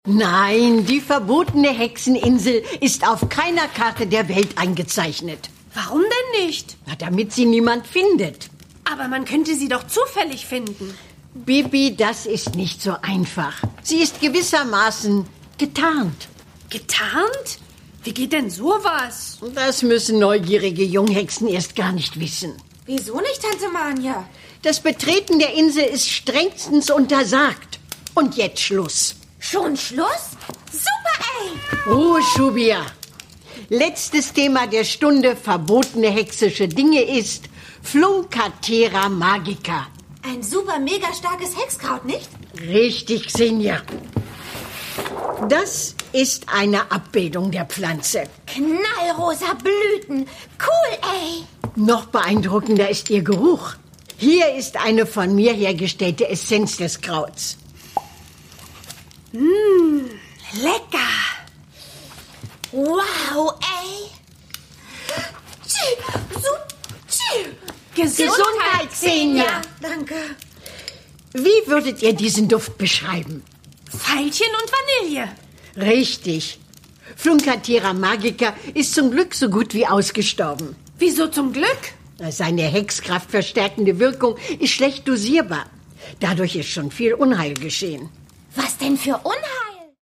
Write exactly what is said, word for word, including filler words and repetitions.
Nein, die verbotene Hexeninsel ist auf keiner Karte der Welt eingezeichnet. Warum denn nicht? Na, damit sie niemand findet. Aber man könnte sie doch zufällig finden. Bibi, das ist nicht so einfach. Sie ist gewissermaßen getarnt. Getarnt? Wie geht denn sowas? Das müssen neugierige Junghexen erst gar nicht wissen. Wieso nicht, Tante Manja? Das Betreten der Insel ist strengstens untersagt. Und jetzt Schluss. Schon Schluss? Super, ey! Ruhe, Schubia. Letztes Thema der Stunde verbotene hexische Dinge ist Flunkatera magica. Ein super mega starkes Hexkraut, nicht? Richtig, Xenia. Das ist eine Abbildung der Pflanze. Knallrosa Blüten. Cool, ey! Noch beeindruckender ist ihr Geruch. Hier ist eine von mir hergestellte Essenz des Krauts. Mmh, lecker. Wow, ey. Tschi, so, tschi. Gesundheit, Xenia. Danke. Wie würdet ihr diesen Duft beschreiben? Veilchen und Vanille. Richtig. Flunkatera magica ist zum Glück so gut wie ausgestorben. Wieso zum Glück? Seine hexkraftverstärkende Wirkung ist schlecht dosierbar. Dadurch ist schon viel Unheil geschehen. Was denn für Unheil?